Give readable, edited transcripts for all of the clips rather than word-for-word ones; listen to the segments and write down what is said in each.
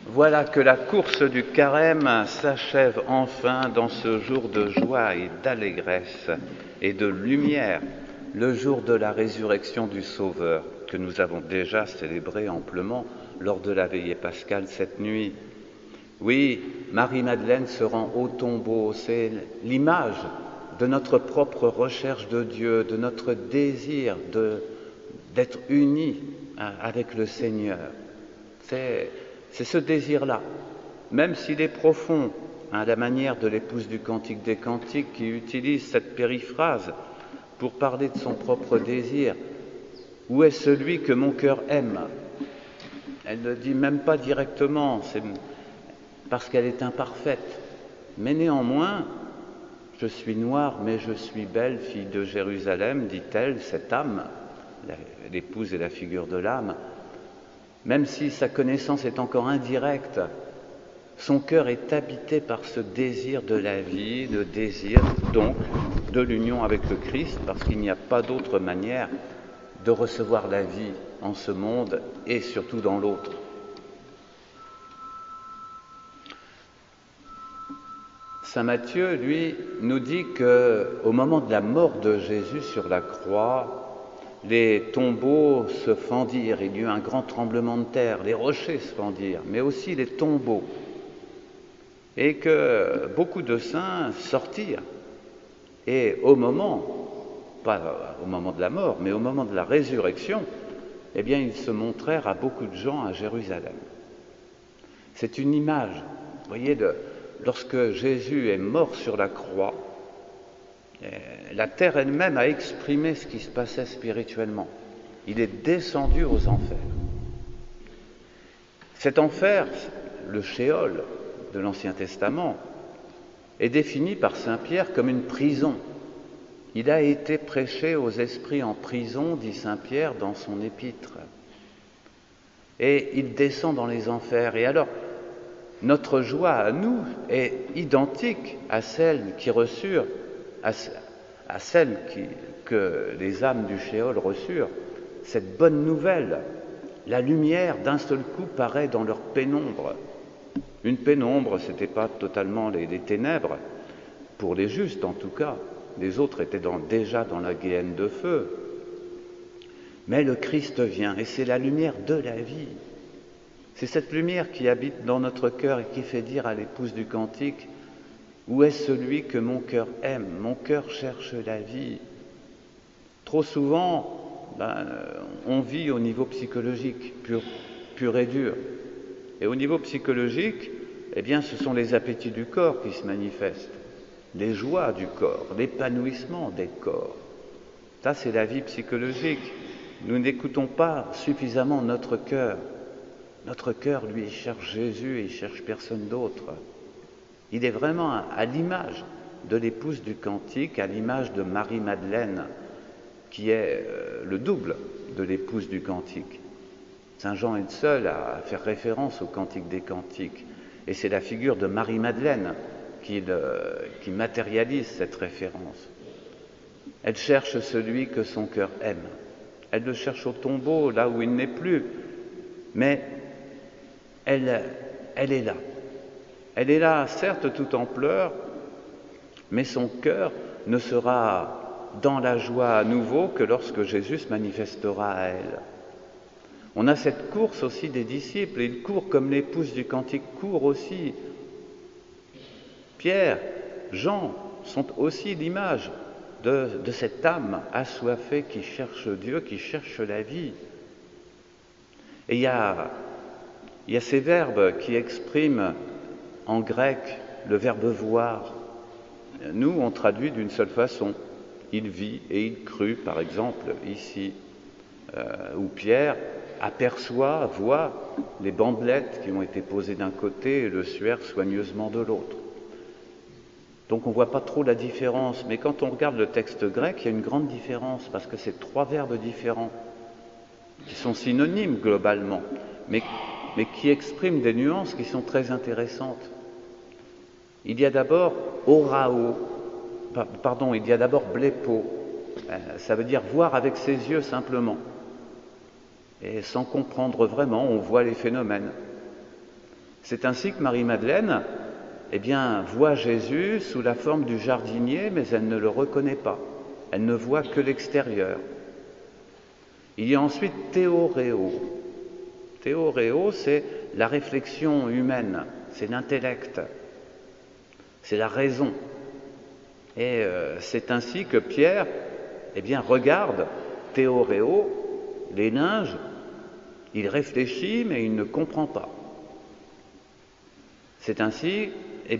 Voilà que la course du carême s'achève enfin dans ce jour de joie et d'allégresse et de lumière, le jour de la résurrection du Sauveur, que nous avons déjà célébré amplement lors de la veillée pascale cette nuit. Oui, Marie-Madeleine se rend au tombeau, c'est l'image de notre propre recherche de Dieu, de notre désir d'être unis avec le Seigneur. C'est ce désir-là, même s'il est profond, à la manière de l'épouse du Cantique des Cantiques qui utilise cette périphrase pour parler de son propre désir. Où est celui que mon cœur aime? Elle ne dit même pas directement, c'est parce qu'elle est imparfaite. Mais néanmoins, je suis noire, mais je suis belle, fille de Jérusalem, dit-elle, cette âme, l'épouse est la figure de l'âme. Même si sa connaissance est encore indirecte, son cœur est habité par ce désir de la vie, le désir donc de l'union avec le Christ, parce qu'il n'y a pas d'autre manière de recevoir la vie en ce monde et surtout dans l'autre. Saint Matthieu, lui, nous dit qu'au moment de la mort de Jésus sur la croix, les tombeaux se fendirent, il y eut un grand tremblement de terre, les rochers se fendirent, mais aussi les tombeaux, et que beaucoup de saints sortirent. Et au moment, pas au moment de la mort, mais au moment de la résurrection, eh bien, ils se montrèrent à beaucoup de gens à Jérusalem. C'est une image, vous voyez, lorsque Jésus est mort sur la croix, la terre elle-même a exprimé ce qui se passait spirituellement. Il est descendu aux enfers. Cet enfer, le Shéol de l'Ancien Testament, est défini par saint Pierre comme une prison. Il a été prêché aux esprits en prison, dit saint Pierre dans son épître. Et il descend dans les enfers. Et alors, notre joie à nous est identique à celle qui reçurent, à celle que les âmes du Shéol reçurent. Cette bonne nouvelle, la lumière d'un seul coup paraît dans leur pénombre. Une pénombre, ce n'était pas totalement les ténèbres, pour les justes en tout cas. Les autres étaient déjà dans la géhenne de feu. Mais le Christ vient et c'est la lumière de la vie. C'est cette lumière qui habite dans notre cœur et qui fait dire à l'épouse du Cantique: où est celui que mon cœur aime? Mon cœur cherche la vie. Trop souvent, on vit au niveau psychologique, pur et dur. Et au niveau psychologique, eh bien, ce sont les appétits du corps qui se manifestent, les joies du corps, l'épanouissement des corps. Ça, c'est la vie psychologique. Nous n'écoutons pas suffisamment notre cœur. Notre cœur, lui, il cherche Jésus et il cherche personne d'autre. Il est vraiment à l'image de l'épouse du Cantique, à l'image de Marie-Madeleine, qui est le double de l'épouse du Cantique. Saint Jean est seul à faire référence au Cantique des Cantiques. Et c'est la figure de Marie-Madeleine qui matérialise cette référence. Elle cherche celui que son cœur aime. Elle le cherche au tombeau, là où il n'est plus. Mais elle est là. Elle est là, certes, tout en pleurs, mais son cœur ne sera dans la joie à nouveau que lorsque Jésus se manifestera à elle. On a cette course aussi des disciples, et ils courent comme l'épouse du Cantique court aussi. Pierre, Jean sont aussi l'image de cette âme assoiffée qui cherche Dieu, qui cherche la vie. Et il y a ces verbes qui expriment en grec le verbe voir. Nous, on traduit d'une seule façon. Il vit et il crut, par exemple, ici, où Pierre aperçoit, voit les bandelettes qui ont été posées d'un côté et le suaire soigneusement de l'autre. Donc on ne voit pas trop la différence, mais quand on regarde le texte grec, il y a une grande différence, parce que c'est trois verbes différents, qui sont synonymes globalement, mais qui expriment des nuances qui sont très intéressantes. Il y a d'abord il y a d'abord blepo, ça veut dire voir avec ses yeux simplement. Et sans comprendre vraiment, on voit les phénomènes. C'est ainsi que Marie-Madeleine, voit Jésus sous la forme du jardinier, mais elle ne le reconnaît pas. Elle ne voit que l'extérieur. Il y a ensuite théoréo. Théoréo, c'est la réflexion humaine, c'est l'intellect, c'est la raison. Et c'est ainsi que Pierre, regarde théoréo, les linges, il réfléchit, mais il ne comprend pas. C'est ainsi,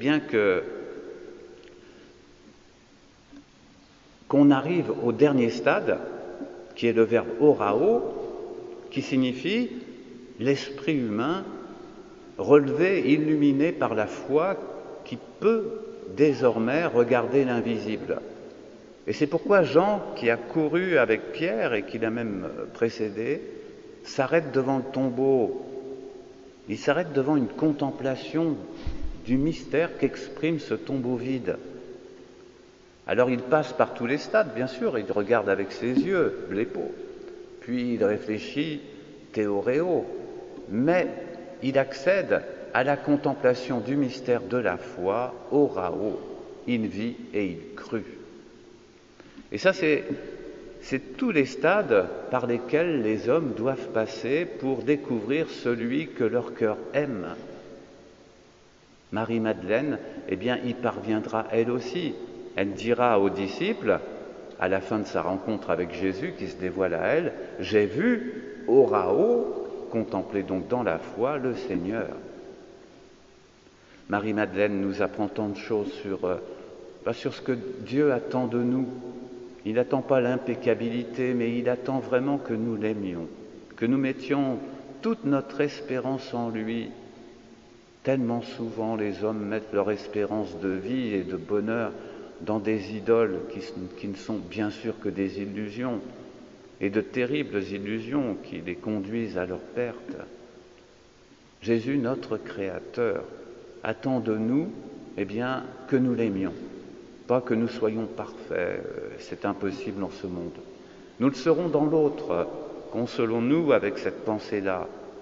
qu'on arrive au dernier stade, qui est le verbe orao, qui signifie l'esprit humain relevé, illuminé par la foi, qui peut désormais regarder l'invisible. Et c'est pourquoi Jean, qui a couru avec Pierre et qui l'a même précédé, s'arrête devant le tombeau. Il s'arrête devant une contemplation du mystère qu'exprime ce tombeau vide. Alors il passe par tous les stades, bien sûr, il regarde avec ses yeux l'épaule, puis il réfléchit théoréo, mais il accède à la contemplation du mystère de la foi, orao, il vit et il crut. Et ça, c'est tous les stades par lesquels les hommes doivent passer pour découvrir celui que leur cœur aime. Marie-Madeleine, y parviendra elle aussi. Elle dira aux disciples, à la fin de sa rencontre avec Jésus qui se dévoile à elle, « J'ai vu, orao, contempler donc dans la foi le Seigneur. » Marie-Madeleine nous apprend tant de choses sur ce que Dieu attend de nous. Il n'attend pas l'impeccabilité, mais il attend vraiment que nous l'aimions, que nous mettions toute notre espérance en lui. Tellement souvent les hommes mettent leur espérance de vie et de bonheur dans des idoles qui ne sont bien sûr que des illusions, et de terribles illusions qui les conduisent à leur perte. Jésus, notre Créateur, attend de nous que nous l'aimions. Pas que nous soyons parfaits, c'est impossible en ce monde. Nous le serons dans l'autre, consolons-nous avec cette pensée-là.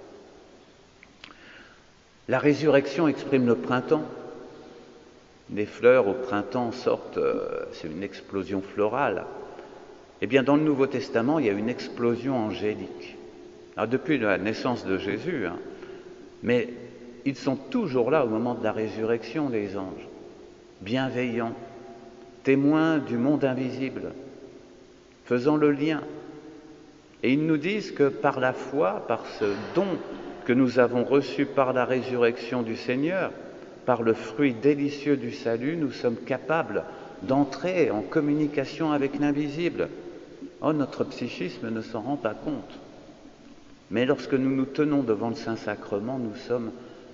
La résurrection exprime le printemps. Les fleurs au printemps sortent, c'est une explosion florale. Dans le Nouveau Testament, il y a une explosion angélique. Alors, depuis la naissance de Jésus, mais ils sont toujours là au moment de la résurrection, les anges, bienveillants, témoins du monde invisible, faisant le lien. Et ils nous disent que par la foi, par ce don que nous avons reçu par la résurrection du Seigneur, par le fruit délicieux du salut, nous sommes capables d'entrer en communication avec l'invisible. Oh, notre psychisme ne s'en rend pas compte. Mais lorsque nous nous tenons devant le Saint-Sacrement, nous sommes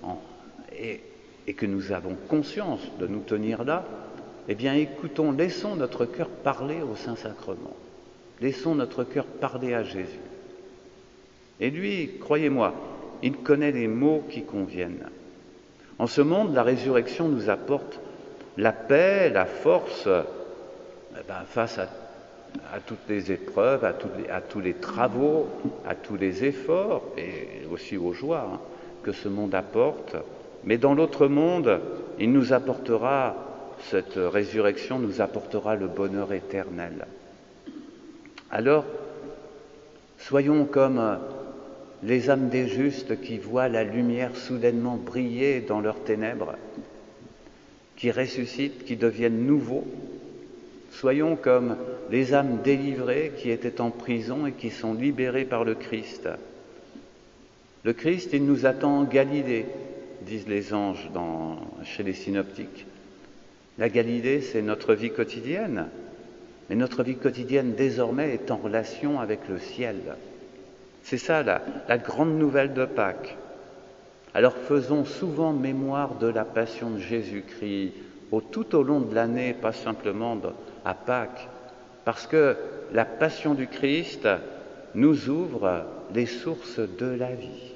et que nous avons conscience de nous tenir là, écoutons, laissons notre cœur parler au Saint-Sacrement. Laissons notre cœur parler à Jésus. Et lui, croyez-moi, il connaît les mots qui conviennent. En ce monde, la résurrection nous apporte la paix, la force, face à toutes les épreuves, à tous les travaux, à tous les efforts et aussi aux joies que ce monde apporte. Mais dans l'autre monde, il nous apportera, cette résurrection nous apportera le bonheur éternel. Alors, soyons comme les âmes des justes qui voient la lumière soudainement briller dans leurs ténèbres, qui ressuscitent, qui deviennent nouveaux. Soyons comme les âmes délivrées qui étaient en prison et qui sont libérées par le Christ. Le Christ, il nous attend en Galilée, disent les anges chez les synoptiques. La Galilée, c'est notre vie quotidienne, mais notre vie quotidienne désormais est en relation avec le ciel. C'est ça la grande nouvelle de Pâques. Alors faisons souvent mémoire de la passion de Jésus-Christ tout au long de l'année, pas simplement à Pâques, parce que la passion du Christ nous ouvre les sources de la vie.